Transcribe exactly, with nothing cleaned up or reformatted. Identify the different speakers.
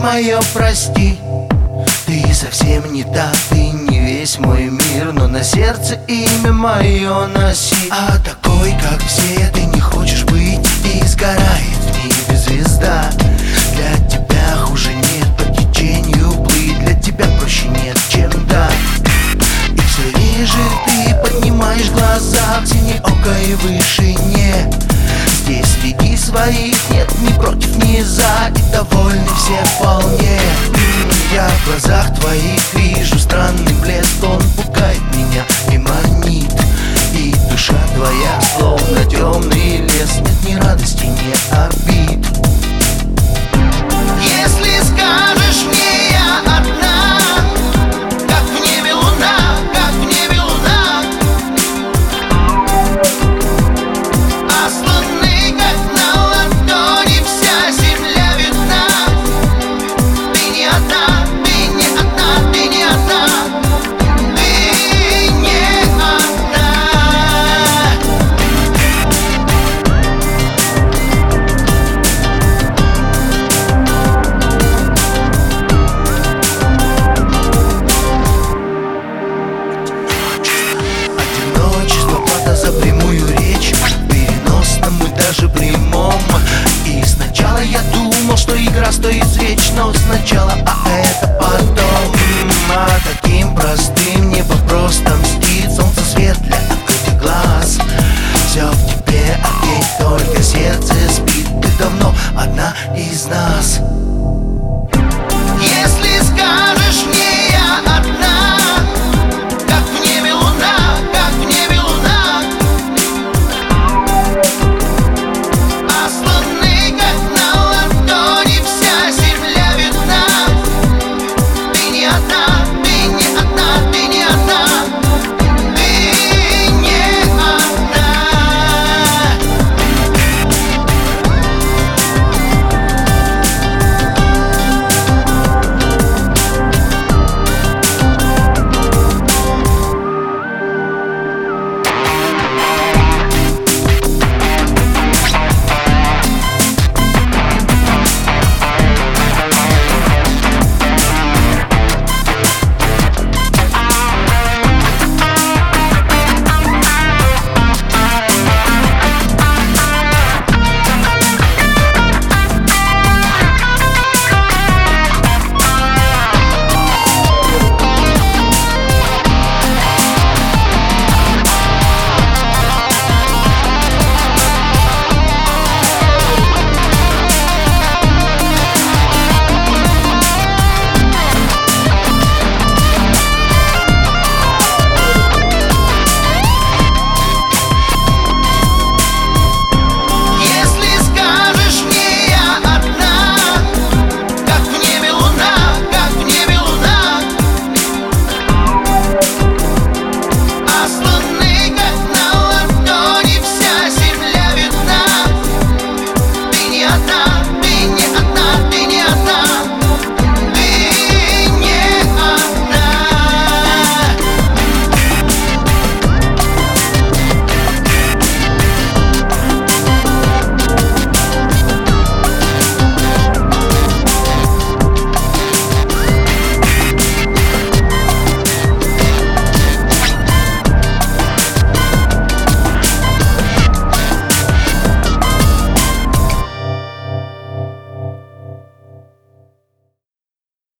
Speaker 1: мое, прости. Ты совсем не та, ты не весь мой мир, но на сердце имя мое носи. А такой, как все, ты не хочешь быть, и сгорает в небе звезда. Для тебя хуже нет, по течению плыть, для тебя проще нет, чем да. И все реже ты поднимаешь глаза к синеокой вышине. Здесь среди своих нет ни против, ни за, и довольны все вполне. Я в глазах твоих вижу странный блеск, он пугает меня и манит. И душа твоя словно темный лес, нет ни радости, ни обид. Если скажешь мне я одна, как в небе луна, как в небе луна, а с луны как на ладони вся земля видна. Ты не одна, ты не одна, ты не одна, ты не одна. Одиночество, плата за прямую речь, в переносном и даже прямом. И сначала я думал, что игра стоит свеч, но сначала а